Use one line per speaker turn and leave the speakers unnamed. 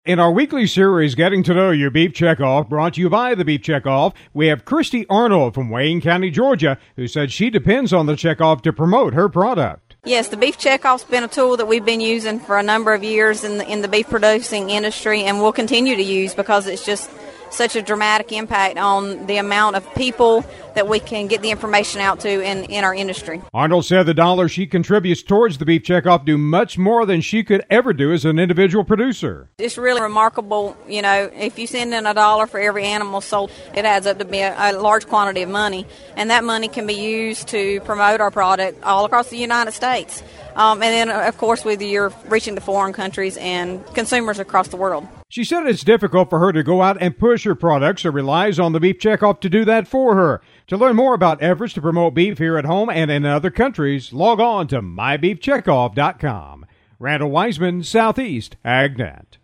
In our weekly series, Getting to Know Your Beef Checkoff, brought to you by the Beef Checkoff, we have Christy Arnold from Wayne County, Georgia, who said she depends on the Checkoff to promote her product.
Yes, the Beef Checkoff's been a tool that we've been using for a number of years in the beef producing industry, and we'll continue to use because it's just such a dramatic impact on the amount of people that we can get the information out to in our industry.
Arnold said the dollars she contributes towards the Beef Checkoff do much more than she could ever do as an individual producer.
It's really remarkable, if you send in $1 for every animal sold, it adds up to be a large quantity of money, and that money can be used to promote our product all across the United States. And then, of course, with you're reaching to foreign countries and consumers across the world.
She said it's difficult for her to go out and push her products, so relies on the Beef Checkoff to do that for her. To learn more about efforts to promote beef here at home and in other countries, log on to mybeefcheckoff.com. Randall Wiseman, Southeast AgNet.